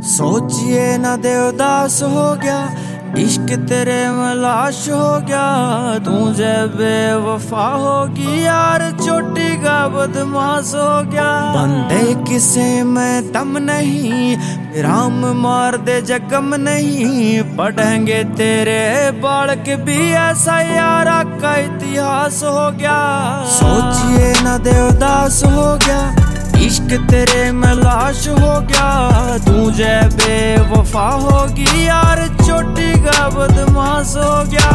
सोचिए ना देवदास हो गया, इश्क तेरे में लाश हो गया। तू जब बेवफा होगी यार, चोटी का बदमाश हो गया। बंदे किसे में दम नहीं, राम मार दे जगम नहीं। पढ़ेंगे तेरे बाल के भी ऐसा यारा का इतिहास हो गया। सोचिए ना देवदास हो गया, इश्क तेरे में लाश हो गया। तू जब बेवफा होगी यार, चोटी का बदमाश हो गया।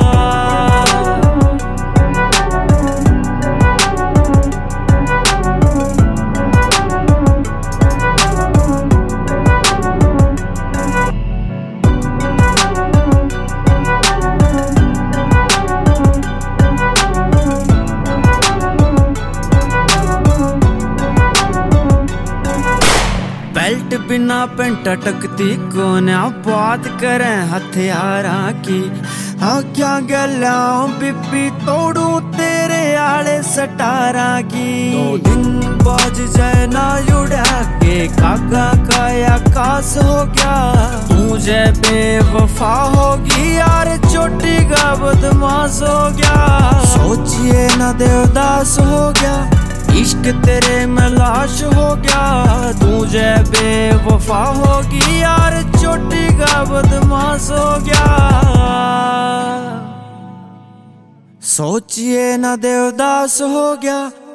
बेल्ट बिना पेंट टकती कोन्या, बात करें हथियारा की। हाँ क्या गला बिपी तोड़ू तेरे आले सटारा की। 2 दिन बाज जाए ना उड़ा के, काका का आकाश हो गया। मुझे बेवफा होगी यार, चोटी का बदमाश हो गया। सोचिए ना देवदास हो गया, इश्क तेरे में लाश हो गया। तुझे बेवफा होगी यार, चोटी का बदमाश हो गया। सोचिए ना देवदास हो गया।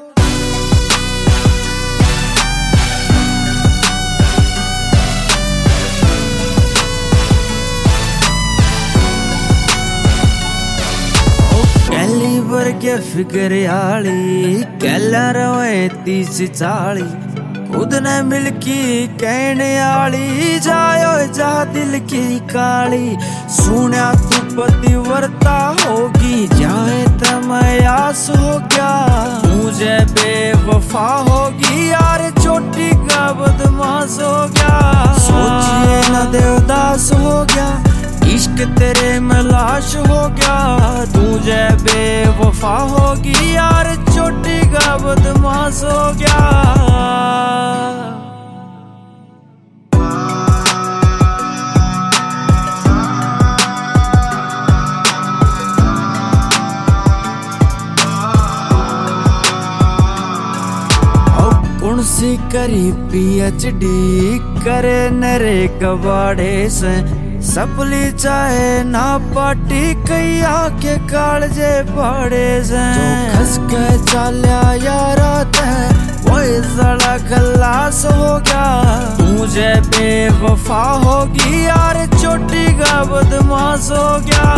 कैलिबर के फिगर आली, कैला रवे 30-40। खुद ने मिलकी कहने आली, जायो जा दिल की काली। सुना तू पतिव्रता होगी, जाए तमयास हो गया। मुझे बेवफा होगी यार, चोटी का बदमाश हो गया। सोचिए ना देवदास हो गया, इश्क तेरे में लाश हो गया। तुझे बेवफा होगी यार, चोटी का बदमाश हो गया। सी करी PhD करे नरे कबाड़े से। सपली चाहे ना पाटी, कैया के कालजे पड़े से। जो खस के चाल्या यारा ते, वही जड़ा खल्लास हो गया। मुझे बेवफा होगी यार, चोटी का बदमाश हो गया।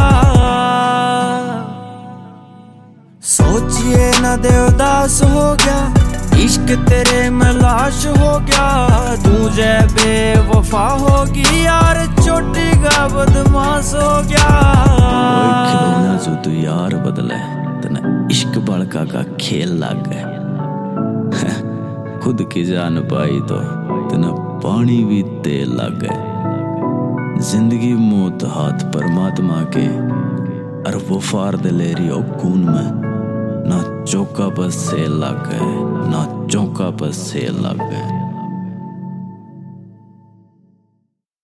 सोचिए ना देवदास हो गया, इश्क तेरे में लाश हो गया। तुझे बेवफा होगी यार, चोटी का बदमाश हो गया। खिलौना जो तू यार बदले, तना इश्क बड़का का खेल लाग गए। खुद की जान पाई तो तना पानी भी तेल लाग गए। जिंदगी मौत हाथ परमात्मा के, और वो फार दिलेरी और खून में। ना चौका पर सेल लग गए, ना चौका पर सेल लग गए।